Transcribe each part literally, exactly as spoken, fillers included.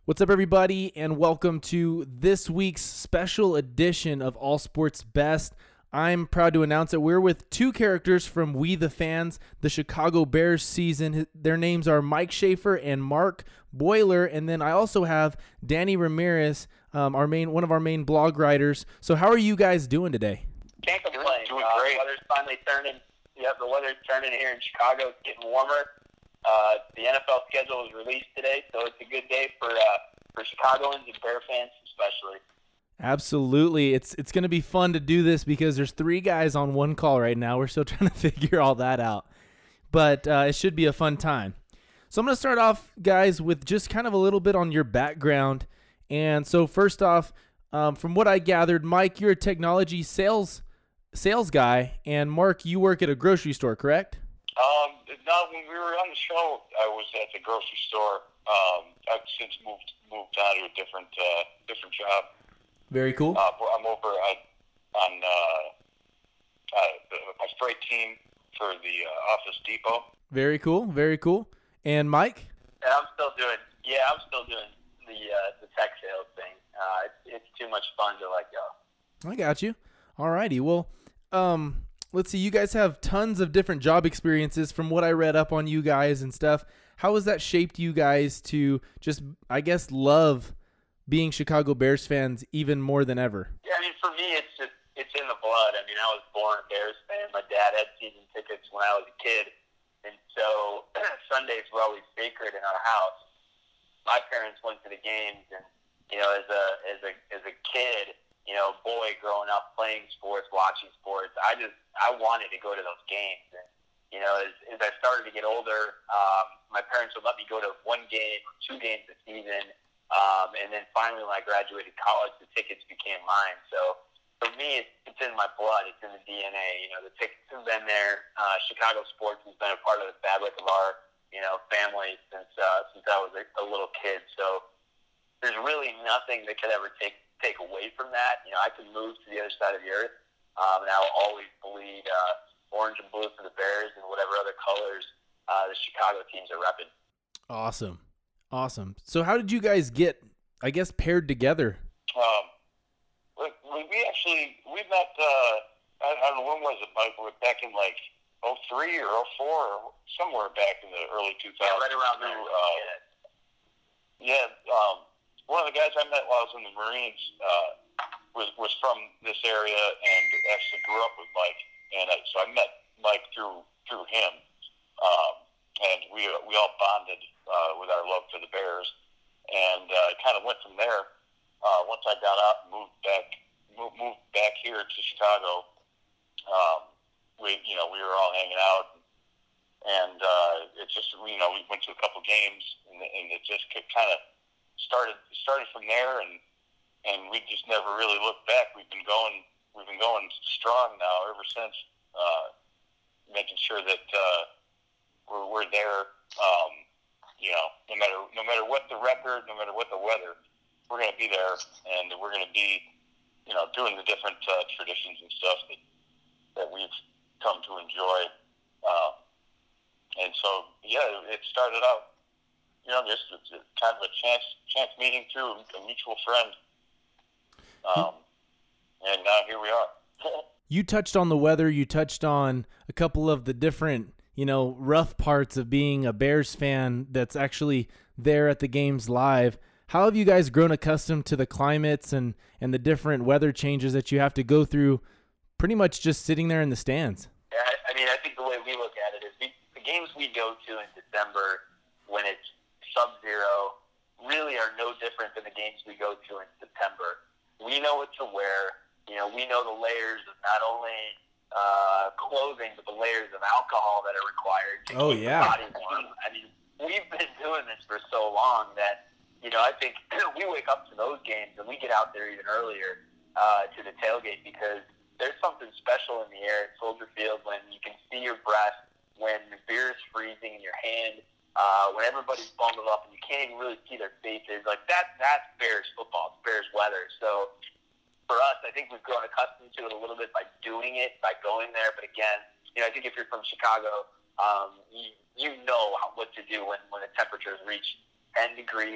What's up, everybody, and welcome to this week's special edition of All Sports Best. I'm proud to announce that we're with two characters from We the Fans, the Chicago Bears season. Their names are Mike Schaefer and Mark Boiler, and then I also have Danny Ramirez, um, our main one of our main blog writers. So how are you guys doing today? Can't complain. Doing uh, great. The weather's finally turning. Yep, the weather's turning here in Chicago. It's getting warmer. Uh, the N F L schedule was released today, so it's a good day for uh, for Chicagoans and Bear fans especially. Absolutely. It's it's going to be fun to do this because there's three guys on one call right now. We're still trying to figure all that out. But uh, it should be a fun time. So I'm going to start off, guys, with just kind of a little bit on your background. And so first off, um, from what I gathered, Mike, you're a technology sales sales guy, and Mark, you work at a grocery store, correct? Um, no, when we were on the show, I was at the grocery store. Um, I've since moved moved on to a different uh, different job. Very cool. Uh, I'm over on, on uh, uh, the, my freight team for the uh, Office Depot. Very cool. Very cool. And Mike? And I'm still doing. Yeah, I'm still doing the uh, the tech sales thing. Uh, it's, it's too much fun to let go. I got you. All righty. Well, um, let's see. You guys have tons of different job experiences from what I read up on you guys and stuff. How has that shaped you guys to just, I guess, love being Chicago Bears fans even more than ever? Yeah, I mean, for me, it's just it's in the blood. I mean, I was born a Bears fan. My dad had season tickets when I was a kid, and so Sundays were always sacred in our house. My parents went to the games, and you know, as a as a as a kid, you know, boy growing up playing sports, watching sports, I just I wanted to go to those games. And you know, as, as I started to get older, um, my parents would let me go to one game or two games a season. Um, and then finally, when I graduated college, the tickets became mine. So for me, it's, it's in my blood. It's in the D N A. You know, the tickets have been there. Uh, Chicago sports has been a part of the fabric of our, you know, family since uh, since I was a, a little kid. So there's really nothing that could ever take take away from that. You know, I could move to the other side of the earth, um, and I will always bleed uh, orange and blue for the Bears and whatever other colors uh, the Chicago teams are repping. Awesome. Awesome. So how did you guys get, I guess, paired together? Um, we, we actually, we met, uh, I, I don't know, when was it, Mike? We're back in like oh three or oh four or somewhere back in the early two thousands. Yeah, right around there. Uh, yeah, um, one of the guys I met while I was in the Marines uh, was, was from this area and actually grew up with Mike. And I, so I met Mike through through him. Um, and we we all bonded uh, with our love for the Bears, and uh, it kind of went from there. Uh, once I got out and moved back, moved, moved back here to Chicago, um, we you know we were all hanging out, and uh, it just you know we went to a couple games, and, and it just kind of started started from there, and and we just never really looked back. We've been going we've been going strong now ever since, uh, making sure that. Uh, We're, we're there, um, you know, no matter no matter what the record, no matter what the weather, we're going to be there, and we're going to be, you know, doing the different uh, traditions and stuff that that we've come to enjoy. Um, and so, yeah, it started out, you know, just it's kind of a chance chance meeting through a mutual friend, um, and now here we are. You touched on the weather. You touched on a couple of the different, you know, rough parts of being a Bears fan that's actually there at the games live. How have you guys grown accustomed to the climates and, and the different weather changes that you have to go through pretty much just sitting there in the stands? Yeah, I mean, I think the way we look at it is we, the games we go to in December when it's sub-zero really are no different than the games we go to in September. We know what to wear. You know, we know the layers of not only uh, clothing, but the layers of alcohol that are required to oh, keep yeah. the body warm. I mean, we've been doing this for so long that, you know, I think we wake up to those games and we get out there even earlier uh, to the tailgate because there's something special in the air at Soldier Field when you can see your breath, when the beer is freezing in your hand, uh, when everybody's bundled up and you can't even really see their faces. Like, that, that's Bears football. It's Bears weather. So, for us, I think we've grown accustomed to it a little bit by doing it, by going there. But again, you know, I think if you're from Chicago, um, you, you know how, what to do when, when the temperatures reach ten degrees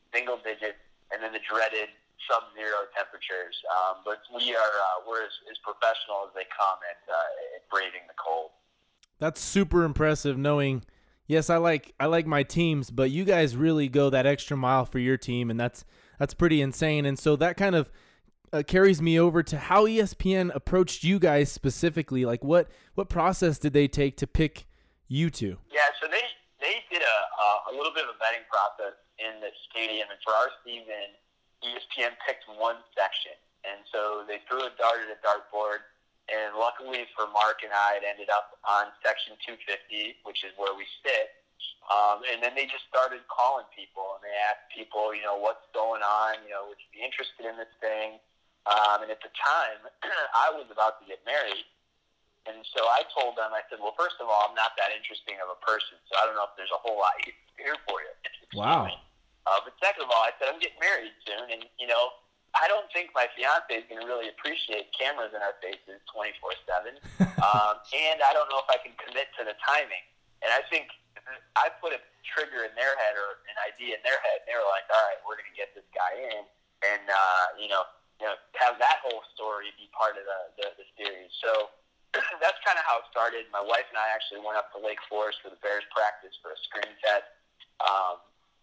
single digits, and then the dreaded sub-zero temperatures. Um, but we are uh, we're as, as professional as they come at, uh, at braving the cold. That's super impressive. Knowing, yes, I like I like my teams, but you guys really go that extra mile for your team, and that's that's pretty insane. And so that kind of uh, carries me over to how E S P N approached you guys specifically. Like, what what process did they take to pick you two? Yeah, so they they did a uh, a little bit of a vetting process in the stadium, and for our season, E S P N picked one section, and so they threw a dart at a dartboard, and luckily for Mark and I, it ended up on section two fifty, which is where we sit. Um, and then they just started calling people, and they asked people, you know, what's going on? You know, would you be interested in this thing? Um, and at the time, I was about to get married. And so I told them, I said, well, first of all, I'm not that interesting of a person, so I don't know if there's a whole lot here for you. Wow. Uh, but second of all, I said, I'm getting married soon, and, you know, I don't think my fiance is going to really appreciate cameras in our faces twenty-four seven. um, and I don't know if I can commit to the timing. And I think I put a trigger in their head or an idea in their head, and they were like, all right, we're going to get this guy in and, uh, you know, you know, have that whole story be part of the, the, the series. So that's kind of how it started. My wife and I actually went up to Lake Forest for the Bears practice for a screen test. Um,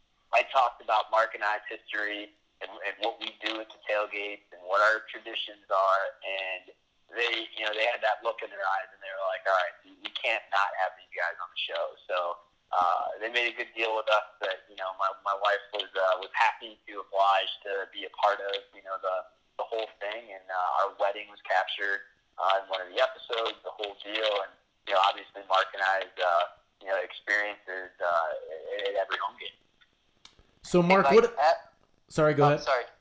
I talked about Mark and I's history and, and what we do at the tailgates and what our traditions are, and they, you know, they had that look in their eyes, and they were like, all right, we can't not have these guys on the show. So uh, they made a good deal with us that, you know, my, my wife was uh, was happy to oblige to be a part of, you know, the, the whole thing, and uh, our wedding was captured uh, in one of the episodes, the whole deal, and, you know, obviously Mark and I's, uh, you know, experiences uh, at every home game. So, Mark, hey, what... Mike, uh, sorry, go oh, ahead. Sorry.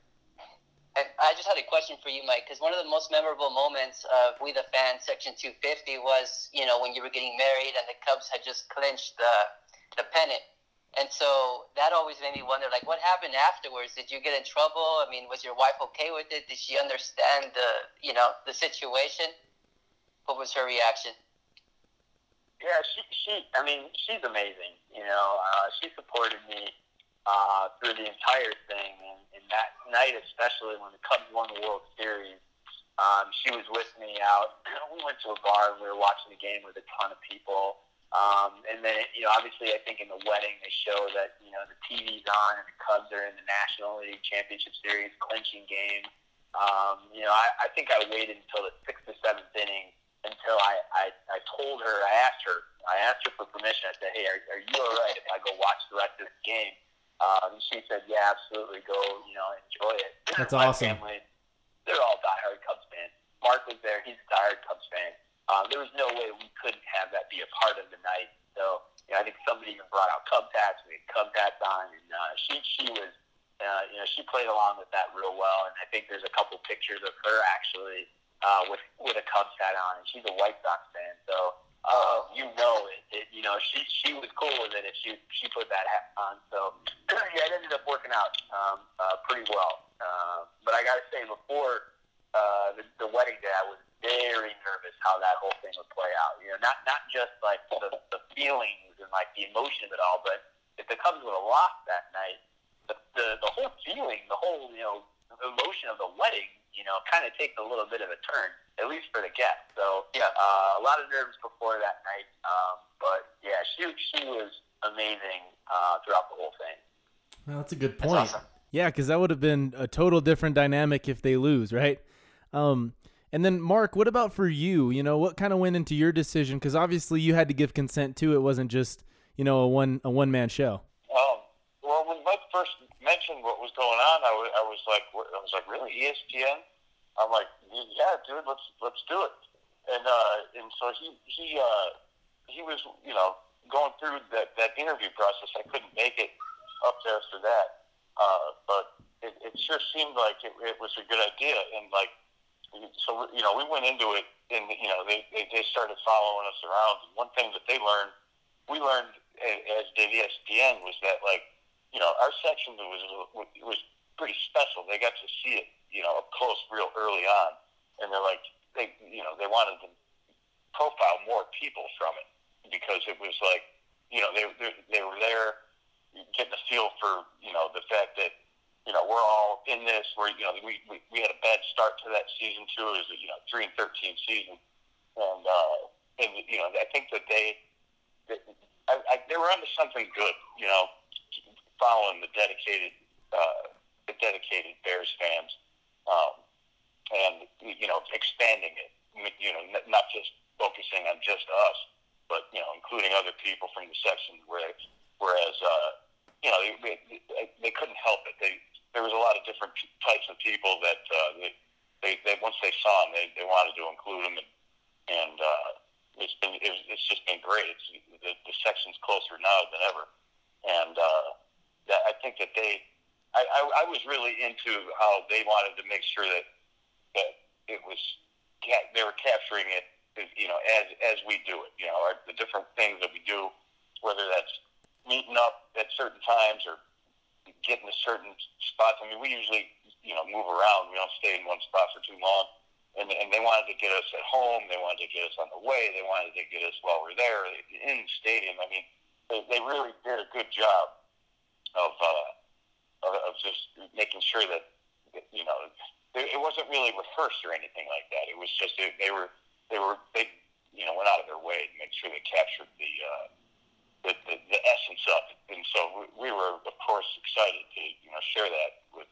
I, I just had a question for you, Mike, because one of the most memorable moments of We the Fans Section two fifty was, you know, when you were getting married and the Cubs had just clinched the the pennant. And so that always made me wonder, like, what happened afterwards? Did you get in trouble? I mean, was your wife okay with it? Did she understand the, you know, the situation? What was her reaction? Yeah, she, she I mean, she's amazing. You know, uh, she supported me uh, through the entire thing. And, and that night, especially when the Cubs won the World Series, um, she was with me out. We went to a bar and we were watching the game with a ton of people. Um, and then, you know, obviously I think in the wedding they show that, you know, the T V's on and the Cubs are in the National League Championship Series clinching game. Um, you know, I, I think I waited until the sixth or seventh inning until I, I, I told her, I asked her, I asked her for permission. I said, hey, are, are you all right if I go watch the rest of this game? Um, and she said, yeah, absolutely, go, you know, enjoy it. That's My awesome. family, they're all diehard Cubs fans. Mark was there, he's a diehard Cubs fan. Um, there was no way we couldn't have that be a part of the night. So, you know, I think somebody even brought out Cubs hats. We had Cubs hats on, and uh, she she was, uh, you know, she played along with that real well. And I think there's a couple pictures of her actually uh, with with a Cubs hat on, and she's a White Sox fan. So, uh, you know, it, it, you know, she she was cool with it if she she put that hat on. So, yeah, it ended up working out um, uh, pretty well. Uh, but I got to say, before uh, the, the wedding day, I was very nervous how that whole thing would play out. You know, not not just like the, the feelings and like the emotion of it all, but if the Cubs would have lost that night, the, the the whole feeling, the whole, you know, emotion of the wedding, you know, kind of takes a little bit of a turn, at least for the guests. So yeah, uh, a lot of nerves before that night, um, but yeah, she she was amazing uh, throughout the whole thing. Well, that's a good point. That's awesome. Yeah, because that would have been a total different dynamic if they lose, right? Um, and then, Mark, what about for you? You know, what kind of went into your decision? Because obviously you had to give consent too. It wasn't just, you know, a one a one man show. Um, well, when Mike first mentioned what was going on, I was, I was like, I was like, really, E S P N? I'm like, yeah, dude, let's let's do it. And uh, and so he he uh, he was, you know, going through that, that interview process. I couldn't make it up there for that, uh, but it, it sure seemed like it, it was a good idea. And like, so, you know, we went into it, and, you know, they, they, they started following us around. And one thing that they learned, we learned, as did E S P N, was that, like, you know, our section was was pretty special. They got to see it, you know, up close real early on. And they're like, they, you know, they wanted to profile more people from it because it was like, you know, they they, they were there getting a feel for, you know, the fact that, you know, we're all in this. We're, you know, we, we, we had a bad start to that season, too. It was a, you know, three and thirteen season. And, uh, and you know, I think that they, they, I, I, they were onto something good, you know, following the dedicated, uh, the dedicated Bears fans. Um, and, you know, expanding it, you know, not just focusing on just us, but, you know, including other people from the section, where, whereas, uh, you know, they, they, they couldn't help it. They, there was a lot of different types of people that, uh, they, they, they, once they saw them, they, they wanted to include them, and, and uh, it's been, it's, it's just been great. It's, the, the section's closer now than ever. And, uh, that, I think that they, I, I, I was really into how they wanted to make sure that, that it was, they were capturing it, you know, as as we do it. You know, our, the different things that we do, whether that's meeting up at certain times or getting to certain spots. I mean, we usually, you know, move around. We don't stay in one spot for too long. And and they wanted to get us at home. They wanted to get us on the way. They wanted to get us while we're there in the stadium. I mean, they, they really did a good job of, uh, of of just making sure that, you know, it wasn't really rehearsed or anything like that. It was just they were they were they you know went out of their way to make sure they captured the uh, the, the the essence of it. And so we, we were of course excited to you know share that with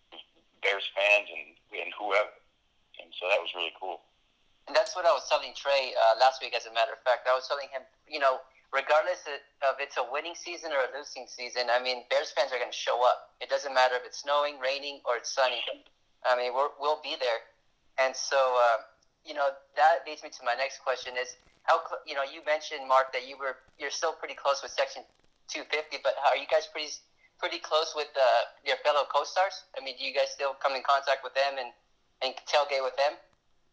Bears fans and and whoever. And so that was really cool. And that's what I was telling Trey uh, last week. As a matter of fact, I was telling him, you know, regardless of it's a winning season or a losing season, I mean, Bears fans are going to show up. It doesn't matter if it's snowing, raining, or it's sunny. I mean, we're, we'll be there. And so, uh, you know, that leads me to my next question is, how, cl- you know, you mentioned, Mark, that you were, you're still pretty close with Section two fifty, but how, are you guys pretty pretty close with uh, your fellow co-stars? I mean, do you guys still come in contact with them and, and tailgate with them?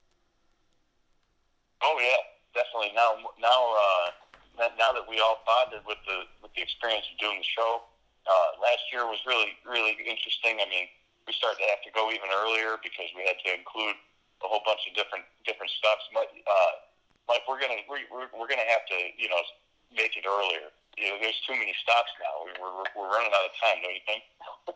Oh, yeah, definitely. Now, now, uh, now that we all bonded with the, with the experience of doing the show, uh, last year was really, really interesting. I mean, we started to have to go even earlier because we had to include a whole bunch of different different stuff. Mike, uh, Mike we're gonna we're, we're gonna have to you know make it earlier. You know, there's too many stops now. We're we're running out of time, don't you think?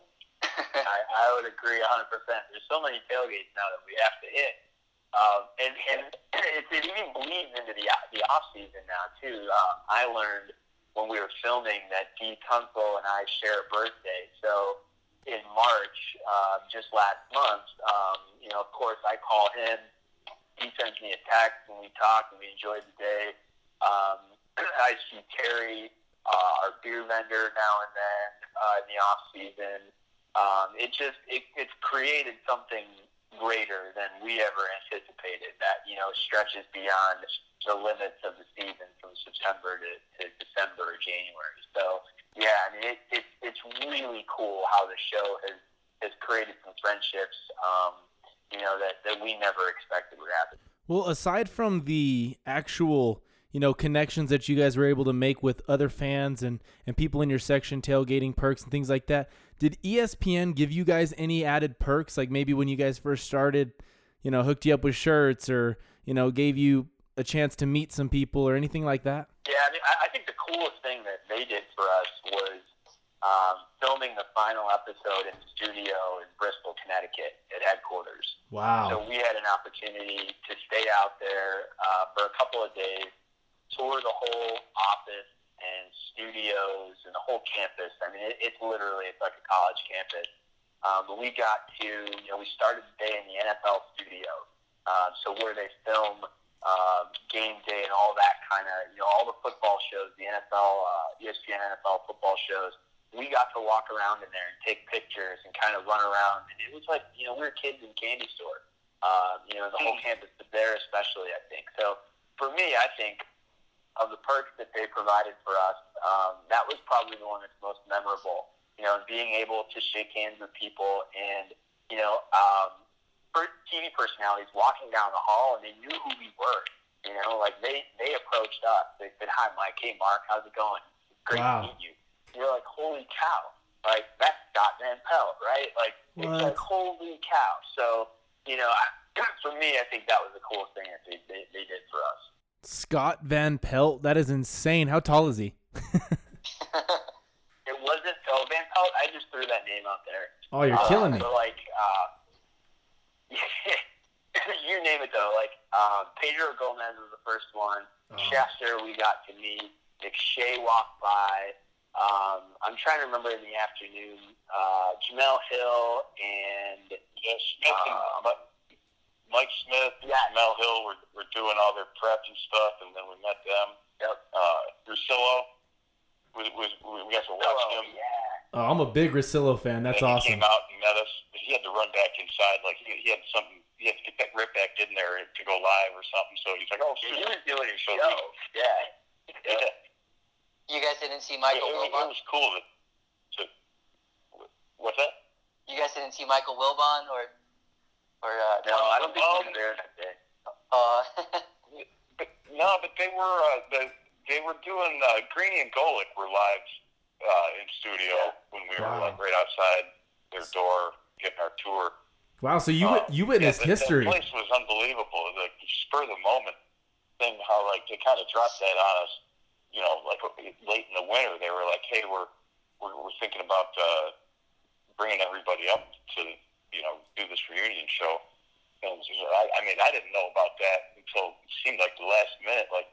I, I would agree one hundred percent. There's so many tailgates now that we have to hit, um, and and it, it even bleeds into the the off season now too. Um, I learned when we were filming that Dee Tunkel and I share a birthday, so. In March, uh, just last month, um, you know, of course, I call him. He sends me a text, and we talk, and we enjoy the day. Um, I see Terry, uh, our beer vendor, now and then uh, in the off season. Um, it just it, it's created something greater than we ever anticipated. That you know stretches beyond the limits of the season from September to, to December or January. So. Yeah, I mean, it, it, it's really cool how the show has, has created some friendships, um, you know, that, that we never expected would happen. Well, aside from the actual, you know, connections that you guys were able to make with other fans and, and people in your section, tailgating perks and things like that, did E S P N give you guys any added perks? Like maybe when you guys first started, you know, hooked you up with shirts or, you know, gave you a chance to meet some people or anything like that? Yeah, I mean, I, I think the coolest thing that they did for us was um, filming the final episode in the studio in Bristol, Connecticut at headquarters. Wow. So we had an opportunity to stay out there uh, for a couple of days, tour the whole office and studios and the whole campus. I mean, it, it's literally, it's like a college campus. Um, but we got to, you know, we started the day in the N F L studio. Uh, so where they film Uh, game day and all that kind of, you know, all the football shows, the N F L, uh, E S P N N F L football shows, we got to walk around in there and take pictures and kind of run around. And it was like, you know, we were kids in a candy store, uh, you know, the whole campus, but there especially, I think. So for me, I think of the perks that they provided for us, um, that was probably the one that's most memorable, you know, being able to shake hands with people and, you know, um, T V personalities walking down the hall, and they knew who we were. You know, like they, they approached us. They said, "Hi, Mike. Hey, Mark. How's it going? Great Wow. to meet you." You're like, "Holy cow!" Like that's Scott Van Pelt, right? Like What? it's like, "Holy cow!" So you know, I, for me, I think that was the coolest thing that they, they, they did for us. Scott Van Pelt, that is insane. How tall is he? It wasn't know, I just threw that name out there. Oh, you're uh, killing me. So, like, uh, you name it, though. Like, uh, Pedro Gomez was the first one. Oh. Schefter, we got to meet. McShay walked by. Um, I'm trying to remember in the afternoon. Uh, Jamel Hill and Yeah, Smith and uh, Mike Smith and yeah. Mel Hill were, were doing all their prep and stuff, and then we met them. Yep. Uh, Russillo, we, we, we got to watch Oh, him. yeah. Oh, I'm a big Russillo fan. That's and awesome. He came out and met us. He had to run back inside, like he, he had something. He had to get that rip back in there to go live or something. So he's like, "Oh, Yeah, shoot." he was doing his So show. we- Yeah. Yeah. You guys didn't see It, Michael it, was, it Wilbon? was cool to, to. What's that? You guys didn't see Michael Wilbon or or uh, No, I don't think Um, he was there that day. Uh, But no, but they were uh, the, they were doing uh, Greeny and Golick were live uh, in studio when we were Wow. like right outside their door getting our tour. Wow, so you Uh, you witnessed yeah, that, history. That place was unbelievable. The spur of the moment thing, how like they kind of dropped that on us. You know, like late in the winter, they were like, "Hey, we're we're, we're thinking about uh, bringing everybody up to you know do this reunion show." And so I, I mean, I didn't know about that until it seemed like the last minute. Like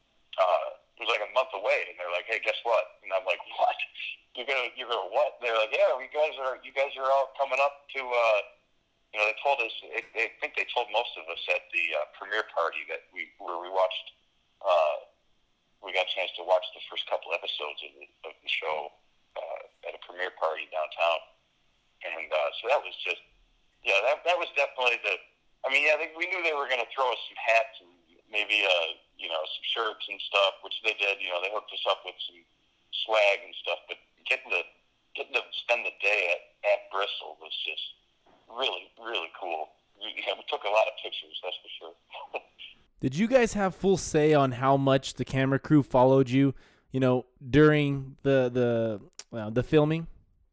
uh, it was like a month away, and they're like, "Hey, guess what?" And I'm like, "What? You're gonna you're gonna what?" They're like, "Yeah, you guys are you guys are all coming up to." Uh, You know, they told us. They, they think they told most of us at the uh, premiere party that we where we watched. Uh, we got a chance to watch the first couple episodes of the, of the show uh, at a premiere party downtown, and uh, so that was just, yeah, that that was definitely the. I mean, yeah, they, we knew they were going to throw us some hats and maybe uh, you know, some shirts and stuff, which they did. You know, they hooked us up with some swag and stuff, but getting to getting to spend the day at, at Bristol was just really, really cool. We, yeah, we took a lot of pictures, that's for sure. Did you guys have full say on how much the camera crew followed you, you know, during the the uh, the filming?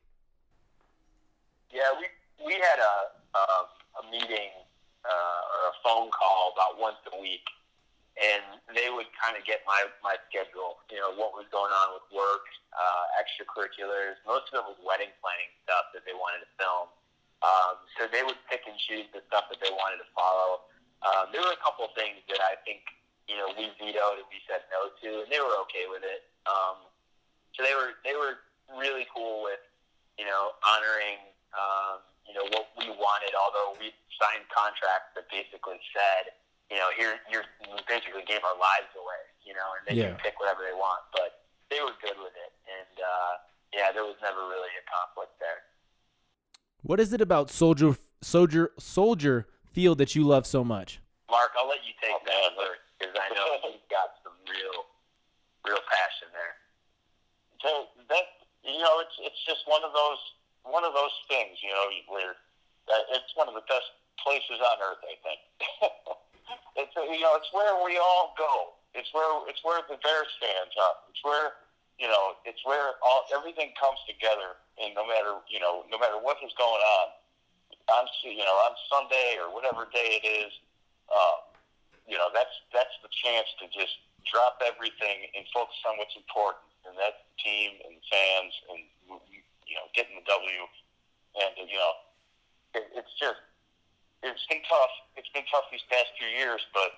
Yeah, we we had a a, a meeting uh, or a phone call about once a week, and they would kind of get my my schedule. You know, what was going on with work, uh, extracurriculars. Most of it was wedding planning stuff that they wanted to film. Um, so they would pick and choose the stuff that they wanted to follow. Um, there were a couple things that I think, you know, we vetoed and we said no to, and they were okay with it. Um, so they were they were really cool with, you know, honoring, um, you know, what we wanted. Although we signed contracts that basically said, you know, here you're we basically gave our lives away, you know, and they Yeah. can pick whatever they want. But they were good with it, and uh, yeah, there was never really a conflict there. What is it about Soldier Soldier Soldier Field that you love so much? Mark, I'll let you take Oh, that man. first because I know he's got some real, real passion there. So that you know, it's it's just one of those one of those things, you know, where uh, it's one of the best places on earth, I think. It's you know, it's where we all go. It's where it's where the Bears fans are. It's where you know, it's where all everything comes together. And no matter you know, no matter what is going on, on you know on Sunday or whatever day it is, uh, you know that's that's the chance to just drop everything and focus on what's important, and that's the team and fans and you know getting the W. And you know, it, it's just it's been tough. It's been tough these past few years, but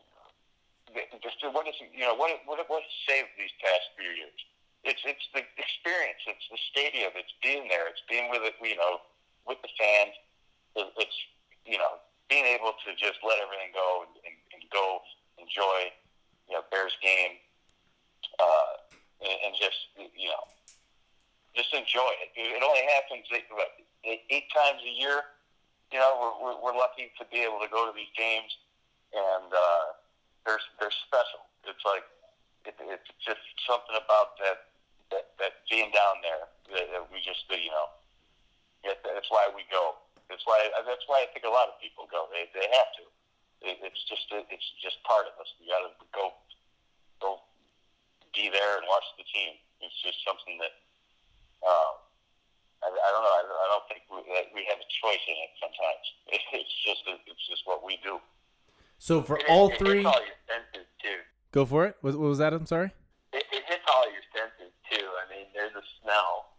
just what is you know what what what saved these past few years? It's it's the experience. It's the stadium. It's being there. It's being with it. You know, with the fans. It's you know being able to just let everything go and, and, and go enjoy you know Bears game, uh, and, and just you know just enjoy it. It only happens eight, what, eight times a year. You know, we're, we're we're lucky to be able to go to these games, and uh, they're they're special. It's like it, it's just something about that. That, that being down there, that, that we just, you know, it, that's why we go. That's why that's why I think a lot of people go. They they have to. It, it's just it's just part of us. We got to go go be there and watch the team. It's just something that um, I, I don't know. I, I don't think we, that we have a choice in it. Sometimes it, it's just it's just what we do. So for It, all it, three, it hits all your senses too. go for it. What, what was that? I'm sorry. It, it hits all your senses too. I mean, there's a smell, right? That's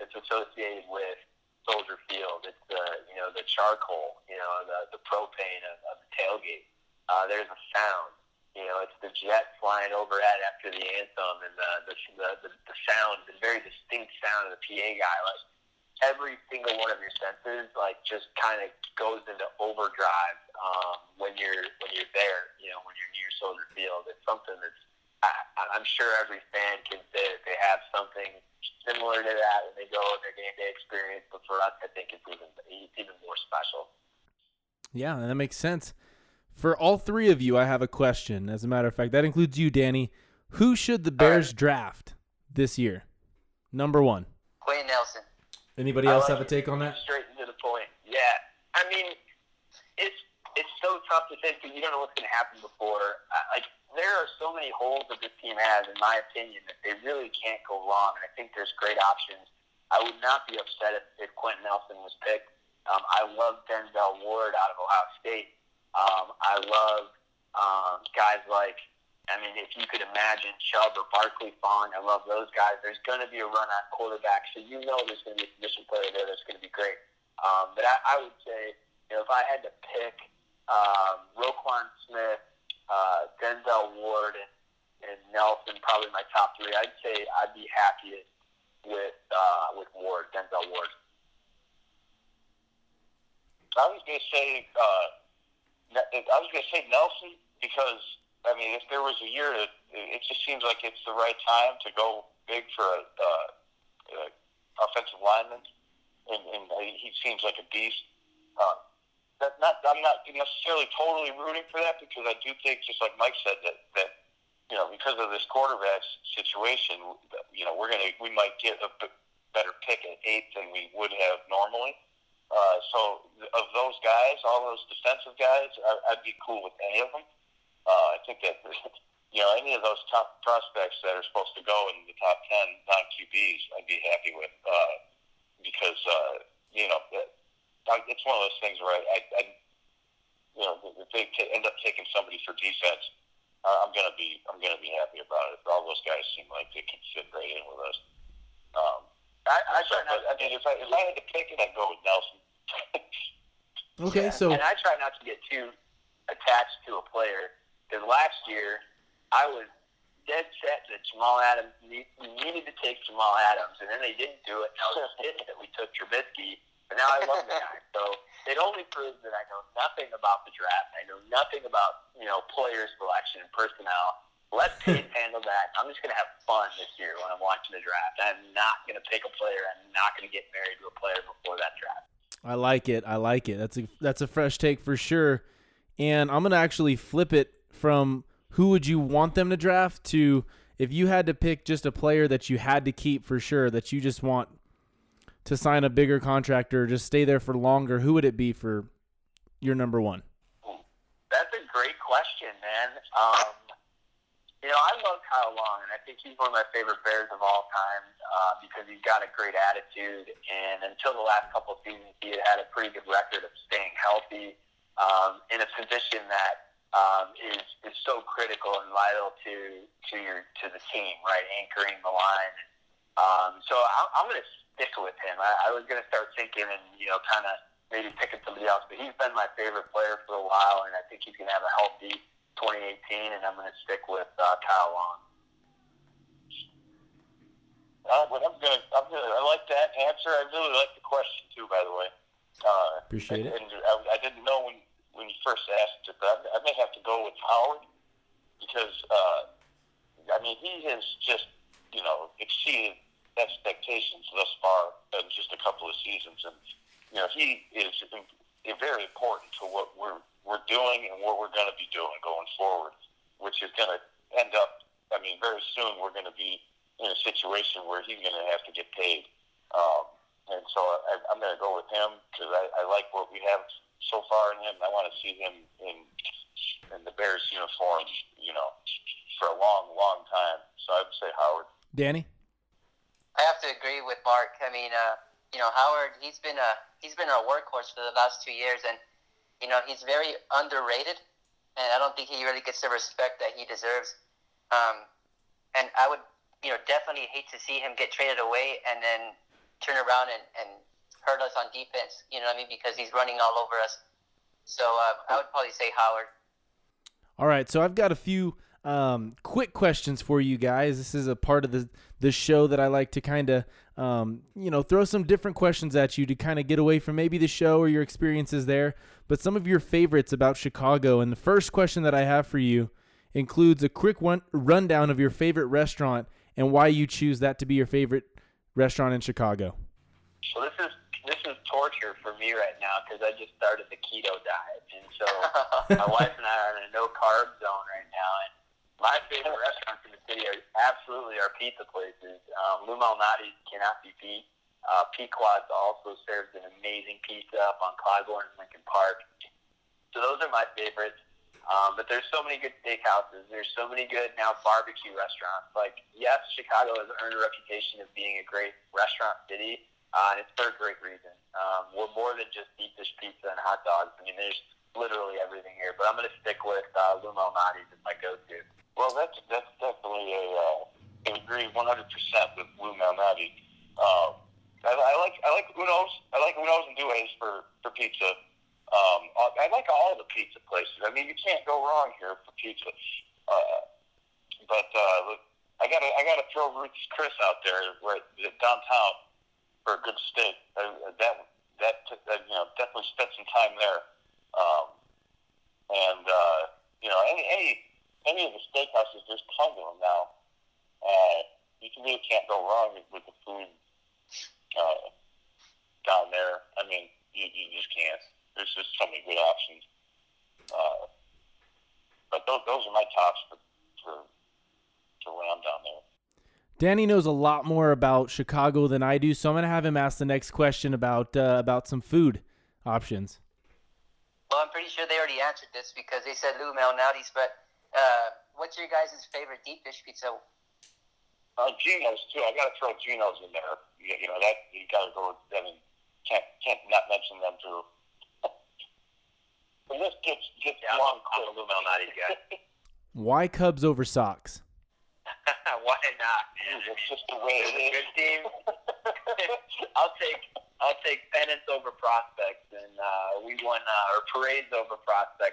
that's associated with Soldier Field. It's the, you know, the charcoal, you know, the, the propane of, of the tailgate. Uh, there's a sound. You know, it's the jet flying overhead after the anthem, and the the the, the, the sound, the very distinct sound of the P A guy. Like, every single one of your senses, like, just kind of goes into overdrive um, when you're when you're there. You know, when you're near Soldier Field. It's something that's I, I'm sure every fan can say that they have something similar to that when they go in their game day experience. But for us, I think it's even it's even more special. Yeah, that makes sense. For all three of you, I have a question. As a matter of fact, that includes you, Danny. Who should the Bears right. draft this year? Number one. Quentin Nelson. Anybody else like have a take on that? Straight to the point. Yeah. I mean, it's it's so tough to think because you don't know what's going to happen before. Like, there are so many holes that this team has, in my opinion, that they really can't go wrong. And I think there's great options. I would not be upset if, if Quentin Nelson was picked. Um, I love Denzel Ward out of Ohio State. Um, I love um, guys like, I mean, if you could imagine Chubb or Barkley falling, I love those guys. There's going to be a run on quarterback, so you know there's going to be a position player there that's going to be great. Um, but I, I would say, you know, if I had to pick um, Roquan Smith, uh, Denzel Ward, and, and Nelson, probably my top three, I'd say I'd be happiest with uh, with Ward, Denzel Ward. I was going to say... Uh I was going to say Nelson because, I mean, if there was a year that it just seems like it's the right time to go big for a, uh, a offensive lineman, and, and he seems like a beast. Uh, that not, I'm not necessarily totally rooting for that because I do think, just like Mike said, that, that you know, because of this quarterback situation, you know, we're gonna we might get a better pick at eight than we would have normally. Uh, so of those guys, all those defensive guys, I, I'd be cool with any of them. Uh, I think that, you know, any of those top prospects that are supposed to go in the top ten non-Q Bs, I'd be happy with uh, because, uh, you know, it's one of those things where I, I, I you know, if they end up taking somebody for defense, uh, I'm gonna be, I'm gonna be happy about it. All those guys seem like they can fit right in with us. Um, I, I, try not, I mean, if I if I had to pick it, I'd go with Nelson. Okay, yeah, so and I try not to get too attached to a player because last year I was dead set that Jamal Adams we needed to take Jamal Adams, and then they didn't do it. And I was pissed that we took Trubisky, but now I love the guy. So it only proves that I know nothing about the draft. I know nothing about you know player selection and personnel. Let Pace handle that. I'm just going to have fun this year when I'm watching the draft. I'm not going to pick a player. I'm not going to get married to a player before that draft. I like it. I like it. That's a that's a fresh take for sure. And I'm going to actually flip it from who would you want them to draft to if you had to pick just a player that you had to keep for sure, that you just want to sign a bigger contract or just stay there for longer, who would it be for your number one? That's a great question, man. Um, You know, I love Kyle Long, and I think he's one of my favorite Bears of all time uh, because he's got a great attitude. And until the last couple of seasons, he had had a pretty good record of staying healthy um, in a position that um, is is so critical and vital to to your to the team, right? Anchoring the line. Um, so I'm, I'm going to stick with him. I, I was going to start thinking and you know, kind of maybe picking somebody else, but he's been my favorite player for a while, and I think he's going to have a healthy twenty eighteen, and I'm going to stick with uh, Kyle Long. Uh, but I'm gonna, I'm gonna, I like that answer. I really like the question too, by the way. Uh, Appreciate and, it. And I, I didn't know when, when you first asked it, but I, I may have to go with Howard because uh, I mean he has just you know exceeded expectations thus far in just a couple of seasons, and you know he is very important to what we're. we're doing and what we're going to be doing going forward, which is going to end up, I mean, very soon we're going to be in a situation where he's going to have to get paid. Um, and so I, I'm going to go with him because I, I like what we have so far in him. I want to see him in in the Bears uniform, you know, for a long, long time. So I would say Howard. Danny? I have to agree with Mark. I mean, uh, you know, Howard, he's been a, he's been a workhorse for the last two years, and you know, he's very underrated, and I don't think he really gets the respect that he deserves. Um, and I would, you know, definitely hate to see him get traded away and then turn around and, and hurt us on defense. You know what I mean? Because he's running all over us. So uh, I would probably say Howard. All right, so I've got a few um, quick questions for you guys. This is a part of the the show that I like to kind of, um, you know, throw some different questions at you to kind of get away from maybe the show or your experiences there, but some of your favorites about Chicago. And the first question that I have for you includes a quick one rundown of your favorite restaurant and why you choose that to be your favorite restaurant in Chicago. So this is this is torture for me right now because I just started the keto diet, and so my wife and I are in a no carb zone right now. And my favorite restaurants in the city are absolutely our pizza places. Um, Lou Malnati's cannot be beat. Uh, Pequod's also serves an amazing pizza up on Clybourne and Lincoln Park. So those are my favorites. Um, but there's so many good steakhouses. There's so many good now barbecue restaurants. Like, yes, Chicago has earned a reputation of being a great restaurant city, uh, and it's for a great reason. Um, we're more than just deep dish pizza and hot dogs. I mean, there's literally everything here. But I'm going to stick with uh, Lou Malnati's as my go-to. Well, that's that's definitely a. Uh, I agree one hundred percent with Lou Malnati. Uh, I, I like I like Uno's. I like Uno's and Due's for for pizza. Um, I like all the pizza places. I mean, you can't go wrong here for pizza. Uh, but uh, I gotta, I gotta throw Ruth's Chris out there, right downtown, for a good steak. Uh, that, that, that, you know, definitely spent some time there. Um, and uh, you know, any, any, any of the steakhouses, there's tons of them now. Uh, you can, really can't go wrong with, with the food uh, down there. I mean, you, you just can't. There's just so many good options. Uh, but those, those are my tops for, for, for when I'm down there. Danny knows a lot more about Chicago than I do, so I'm going to have him ask the next question about uh, about some food options. Well, I'm pretty sure they already answered this because they said Lou Malnati's, but uh, what's your guys' favorite deep dish pizza? Uh, Gino's, too. I got to throw Gino's in there. You, you know, that you got to go with, I mean, can't, can't not mention them, too. But this gets, gets yeah, long. I'm a Lou Malnati's guy. Why Cubs over Sox? Why not? It's just the way it is. Good team. I'll take I'll take pennants over prospects, and uh, we won uh, or parades over prospects.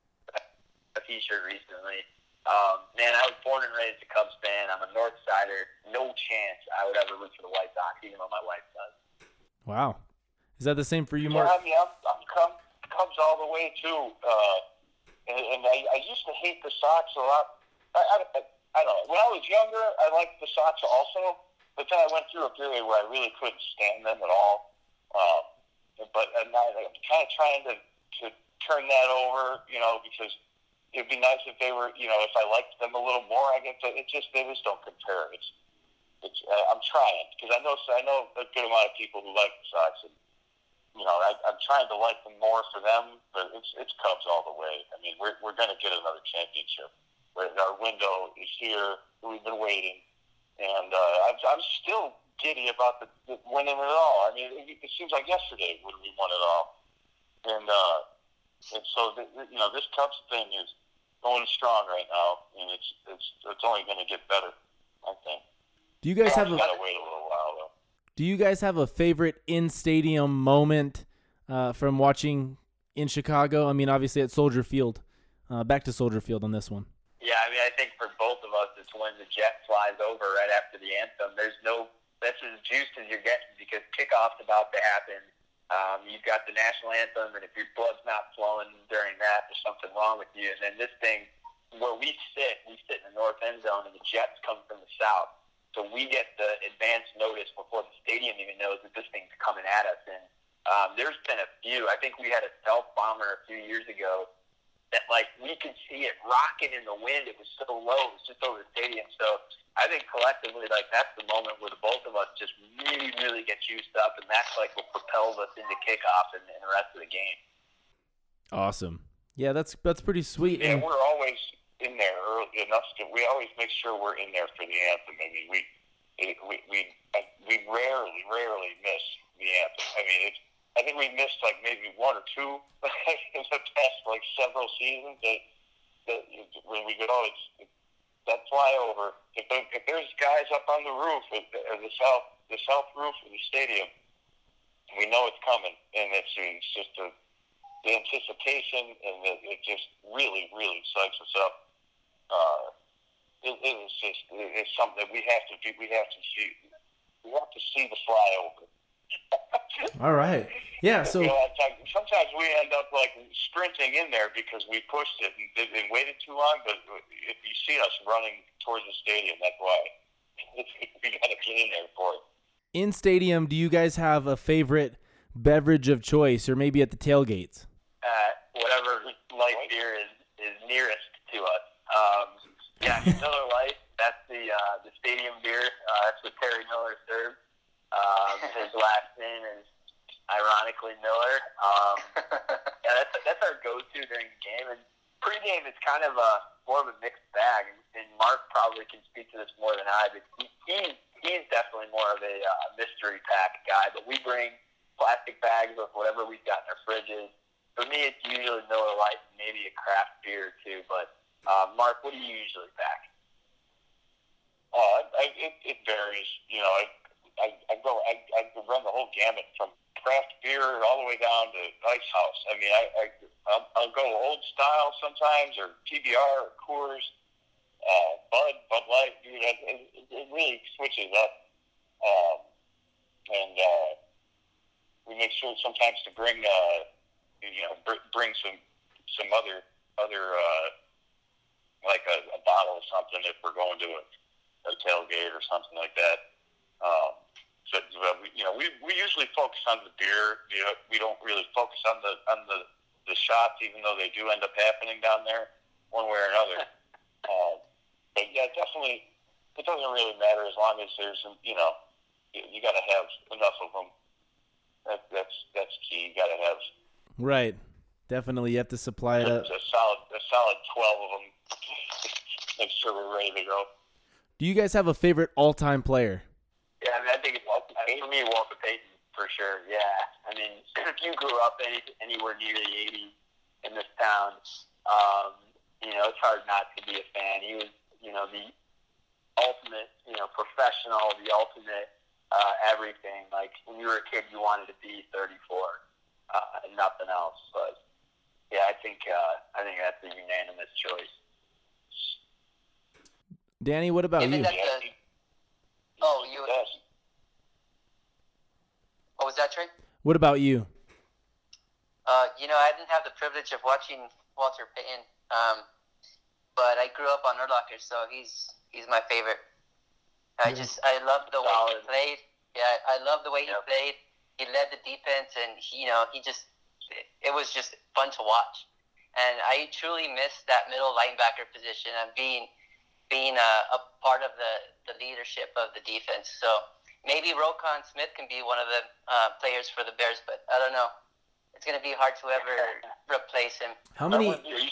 A T-shirt recently. Um, man, I was born and raised a Cubs fan. I'm a North Sider. No chance I would ever root for the White Sox, even though my wife does. Wow, is that the same for you, Yeah, Mark? I mean, I'm, I'm Cubs, Cubs all the way too. Uh, and and I, I used to hate the Sox a lot. I, I, I don't know. When I was younger, I liked the Sox also, but then I went through a period where I really couldn't stand them at all. Um, but and I, I'm kind of trying to, to turn that over, you know, because it'd be nice if they were, you know, if I liked them a little more. I guess it just they just don't compare. It's it's. Uh, I'm trying because I know I know a good amount of people who like the Sox, and you know, I, I'm trying to like them more for them. But it's it's Cubs all the way. I mean, we're we're going to get another championship. Our window is here. We've been waiting, and uh, I'm, I'm still giddy about the, the winning it all. I mean, it, it seems like yesterday when we won it all, and uh, and so the, you know, this Cubs thing is going strong right now, and it's it's it's only going to get better, I think. Do you guys have a? Gotta wait a little while though. Do you guys have a favorite in-stadium moment uh, from watching in Chicago? I mean, obviously at Soldier Field. Uh, back to Soldier Field on this one. Yeah, I mean, I think for both of us, it's when the jet flies over right after the anthem. There's no, that's as juiced as you're getting because kickoff's about to happen. Um, you've got the national anthem, and if your blood's not flowing during that, there's something wrong with you. And then this thing, where we sit, we sit in the north end zone, and the jets come from the south. So we get the advance notice before the stadium even knows that this thing's coming at us. And um, there's been a few. I think we had a stealth bomber a few years ago that, like, we could see it rocking in the wind. It was so low. It was just over the stadium. So I think collectively, like, that's the moment where the both of us just really, really get juiced up, and that's, like, what propels us into kickoff and, and the rest of the game. Awesome. Yeah, that's that's pretty sweet. Yeah, And we're always in there early enough to. We always make sure we're in there for the anthem. I mean, we we we we rarely, rarely miss the anthem. I mean, it's. I think we missed like maybe one or two in the past like several seasons. That, that when we go, it's that flyover. If, there, if there's guys up on the roof, of the, of the south, the south roof of the stadium, we know it's coming, and it's, it's just a, the anticipation, and the, it just really, really psychs us up. Uh, it, it is just it, it's something that we have to do. We have to see. We have to see the flyover. All right. Yeah. So you know, sometimes we end up like sprinting in there because we pushed it and, did, and waited too long. But if you see us running towards the stadium, that's why we got to get in there for it. In stadium, do you guys have a favorite beverage of choice, or maybe at the tailgates? Uh, whatever light beer is, is nearest to us. Um, yeah, Miller Lite. That's the uh, the stadium beer. Uh, that's what Terry Miller serves. Um, his last name is ironically Miller. Um, yeah, that's that's our go-to during the game. And pregame, it's kind of a more of a mixed bag. And, and Mark probably can speak to this more than I, but he, he he's definitely more of a uh, mystery pack guy. But we bring plastic bags of whatever we've got in our fridges. For me, it's usually Miller Lite, maybe a craft beer too. But uh, Mark, what do you usually pack? Oh, I, I, it, it varies. You know, I, I, I go, I, I run the whole gamut from craft beer all the way down to Ice House. I mean, I, I I'll, I'll go old style sometimes, or T B R, or Coors, uh, Bud, Bud Light. You know, it, it really switches up, um, and uh, we make sure sometimes to bring, uh, you know, br- bring some some other other uh, like a, a bottle of something if we're going to a a tailgate or something like that. Um, so, uh, we, you know, we, we usually focus on the beer. You know, we don't really focus on the on the, the shots, even though they do end up happening down there, one way or another. uh, but yeah, definitely, it doesn't really matter as long as there's, you know, you, you got to have enough of them. That, that's that's key. You got to have right. Definitely, you have to supply it up. A solid a solid twelve of them. Make sure we're ready to go. Do you guys have a favorite all-time player? Yeah, I mean, I think it's Walter Payton. For me, Walter Payton, for sure, yeah. I mean, if you grew up any, anywhere near the eighties in this town, um, you know, it's hard not to be a fan. He was, you know, the ultimate, you know, professional, the ultimate uh, everything. Like, when you were a kid, you wanted to be thirty-four uh, and nothing else. But, yeah, I think, uh, I think that's a unanimous choice. Danny, what about Given you? that the, oh, you. What was that, Trey? What about you? Uh, you know, I didn't have the privilege of watching Walter Payton, um, but I grew up on Urlacher, so he's he's my favorite. I just I love the way he played. Yeah, I love the way he yep. played. He led the defense, and he, you know, he just it, it was just fun to watch. And I truly miss that middle linebacker position and being. being a, a part of the, the leadership of the defense. So maybe Roquan Smith can be one of the uh, players for the Bears, but I don't know. It's going to be hard to ever replace him. How many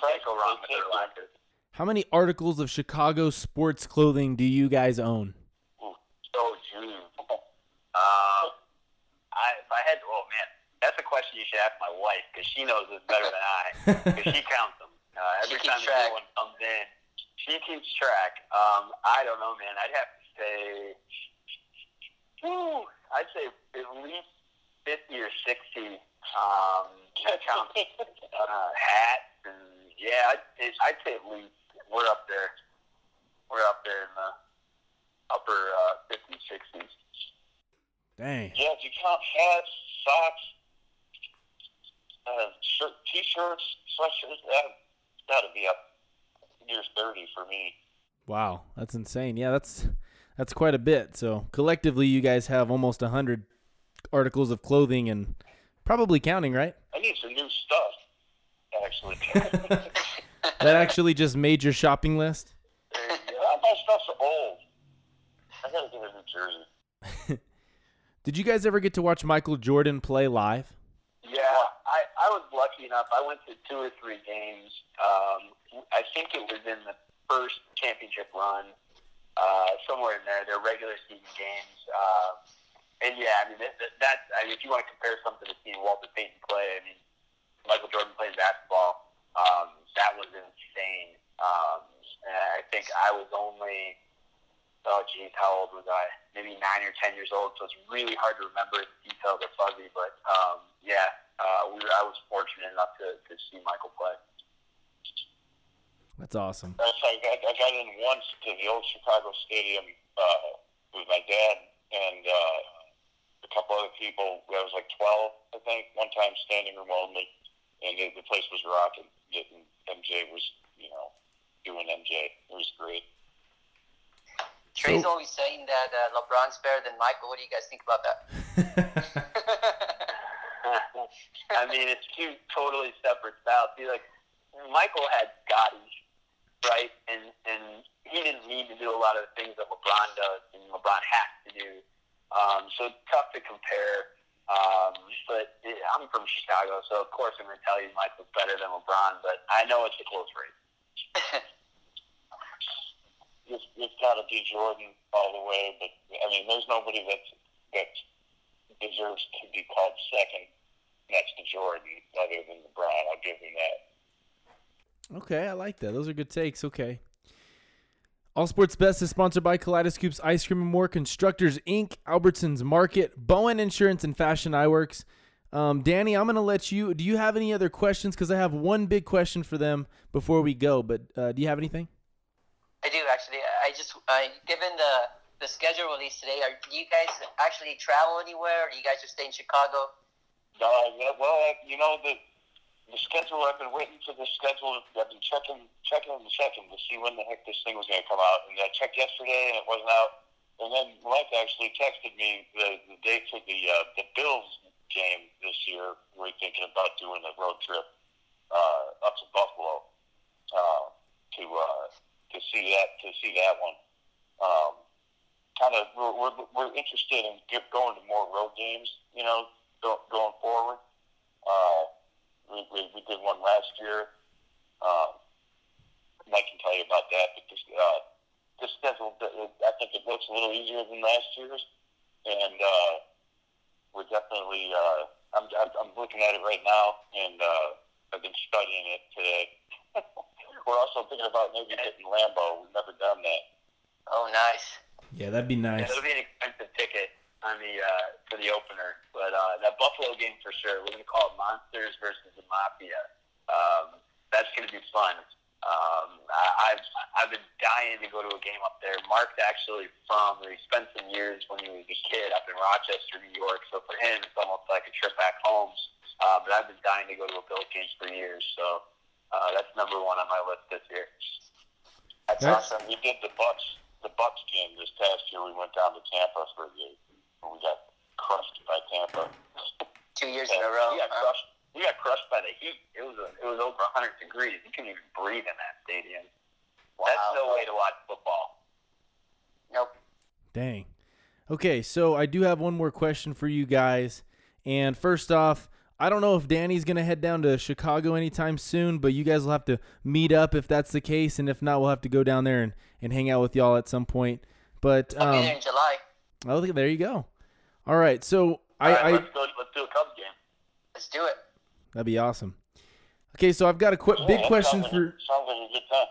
How many articles of Chicago sports clothing do you guys own? Oh, geez. Uh, I, if I had, oh, man, that's a question you should ask my wife, because she knows this better than I, because she counts them. Uh, every time the new one comes in, she keeps track. Um, I don't know, man. I'd have to say, whew, I'd say at least fifty or sixty um, count uh, hats. And, yeah, I'd, I'd say at least we're up there. We're up there in the upper uh, fifties, sixties. Dang. Yeah, if you count hats, socks, uh, shirt, T-shirts, sweatshirts, that, that'd be up. Years thirty for me. Wow, that's insane. Yeah, that's that's quite a bit. So collectively, you guys have almost a hundred articles of clothing, and probably counting, right? I need some new stuff, actually. That actually just made your shopping list? Yeah, my stuff's old. I gotta get a new jersey. Did you guys ever get to watch Michael Jordan play live? Yeah, I, I was lucky enough. I went to two or three games. Um, I think it was in the first championship run, uh, somewhere in there, their regular season games. Uh, and, yeah, I mean, that, that I mean, if you want to compare something to seeing Walter Payton play, I mean, Michael Jordan playing basketball, um, that was insane. Um, and I think I was only geez, how old was I? Maybe nine or ten years old, so it's really hard to remember. The details are fuzzy, but um, yeah, uh, we were, I was fortunate enough to, to see Michael play. That's awesome. I, I, I got in once to the old Chicago Stadium uh, with my dad and uh, a couple other people. I was like twelve, I think, one time standing room only, and the, the place was rocking. And M J was, you know, doing M J. It was great. Trey's So- always saying that uh, LeBron's better than Michael. What do you guys think about that? I mean, it's two totally separate styles. See, like, Michael had Scotty, right? And and he didn't need to do a lot of the things that LeBron does and LeBron has to do. Um, so it's tough to compare. Um, but it, I'm from Chicago, so of course I'm going to tell you Michael's better than LeBron, but I know it's a close race. It's, it's got to be Jordan all the way, but, I mean, there's nobody that's, that deserves to be called second next to Jordan other than LeBron. I'll give him that. Okay, I like that. Those are good takes. Okay. All Sports Best is sponsored by Kaleidoscoops Ice Cream and More, Constructors Incorporated, Albertsons Market, Bowen Insurance, and Fashion Eyeworks. Um, Danny, I'm going to let you – do you have any other questions? Because I have one big question for them before we go, but uh, do you have anything? I do, actually. I just, uh, given the the schedule released today, are do you guys actually travel anywhere, or do you guys just stay in Chicago? Uh, yeah, well, I, you know, the the schedule, I've been waiting for the schedule. I've been checking checking and checking to see when the heck this thing was going to come out. And I checked yesterday, and it wasn't out. And then Mike actually texted me the, the date for the uh, the Bills game this year. We're thinking about doing a road trip uh, up to Buffalo uh, to uh, to see that to see that one. Um, kind of, we're, we're we're interested in get, going to more road games. You know, go, going forward. Uh, we, we we did one last year. Um, Mike can tell you about that, but this uh, this schedule, I think it looks a little easier than last year's, and uh, we're definitely. Uh, I'm I'm looking at it right now, and uh, I've been studying it today. We're also thinking about maybe hitting Lambeau. We've never done that. Oh, nice. Yeah, that'd be nice. Yeah, it'll be an expensive ticket on the uh, for the opener, but uh, that Buffalo game for sure. We're going to call it Monsters versus the Mafia. Um, that's going to be fun. Um, I, I've I've been dying to go to a game up there. Mark's actually from. He spent some years when he was a kid up in Rochester, New York. So for him, it's almost like a trip back home. Uh, but I've been dying to go to a Bills game for years. So uh, that's number one on my list this year. That's That's- awesome. We did the Bucks the Bucks game this past year. We went down to Tampa for a game. We got crushed by Tampa. Two years in a row. We got huh? crushed. We got crushed by the heat. It was a, it was over one hundred degrees. You couldn't even breathe in that stadium. Wow. That's no way to watch football. Nope. Dang. Okay, so I do have one more question for you guys. And first off, I don't know if Danny's going to head down to Chicago anytime soon, but you guys will have to meet up if that's the case. And if not, we'll have to go down there and, and hang out with y'all at some point. But I'll be um, there in July. oh, there you go. All right, so I, All right, I let's go. Let's do a Cubs game. Let's do it. that'd be awesome. Okay, so I've got a quick big Yeah, question sounds for like, sounds like a good time.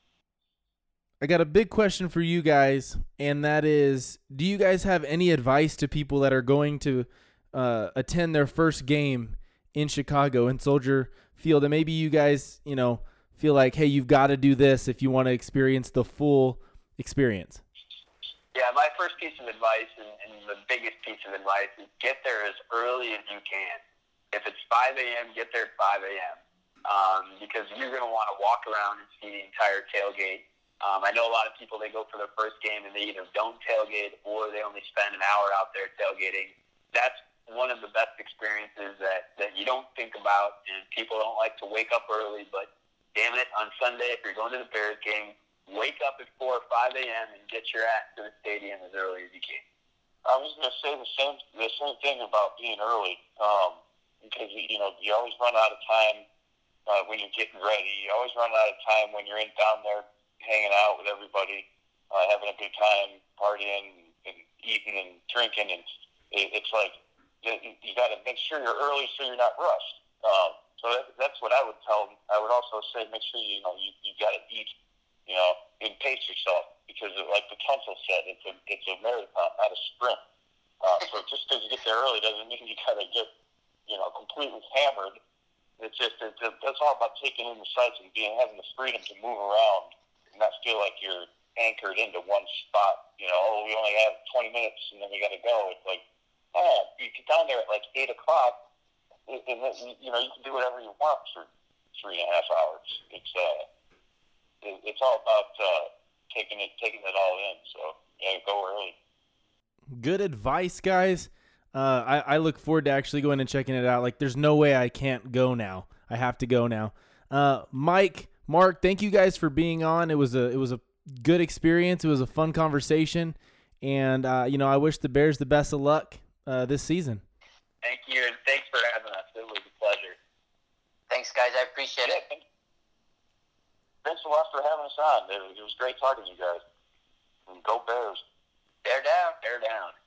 I got a big question for you guys, and that is, do you guys have any advice to people that are going to uh, attend their first game in Chicago in Soldier Field? And maybe you guys, you know, feel like, hey, you've got to do this if you want to experience the full experience. Yeah, my first piece of advice, and, and the biggest piece of advice, is get there as early as you can. If it's five a.m., get there at five a.m. Um, because you're going to want to walk around and see the entire tailgate. Um, I know a lot of people, they go for their first game and they either don't tailgate or they only spend an hour out there tailgating. That's one of the best experiences that, that you don't think about, and people don't like to wake up early, but damn it, on Sunday, if you're going to the Bears game, wake up at four or five a.m. and get your ass to the stadium as early as you can. I was going to say the same the same thing about being early, um, because you know you always run out of time uh, when you're getting ready. You always run out of time when you're in down there hanging out with everybody, uh, having a good time, partying and eating and drinking, and it, it's like you, you got to make sure you're early so you're not rushed. Um, so that, that's what I would tell them. I would also say make sure you know you, you got to eat you know, and pace yourself because, it, like the Kensel said, it's a it's a marathon, not a sprint. Uh, so just because you get there early doesn't mean you gotta get, you know, completely hammered. It's just it's, it's all about taking in the sights and being having the freedom to move around and not feel like you're anchored into one spot. You know, oh, we only have twenty minutes and then we got to go. It's like, oh, you get down there at like eight o'clock, and, and you know you can do whatever you want for three and a half hours. It's uh, it, it's all about uh, taking it taking it all in. So yeah, go early. Good advice, guys. Uh, I, I look forward to actually going and checking it out. Like, there's no way I can't go now. I have to go now. Uh, Mike, Mark, thank you guys for being on. It was a it was a good experience. It was a fun conversation, and uh, you know, I wish the Bears the best of luck uh, this season. Thank you, and thanks for having us. It was a pleasure. Thanks, guys. I appreciate it. Thanks a lot for having us on. It was great talking to you guys. And go Bears. Bear down. Bear down.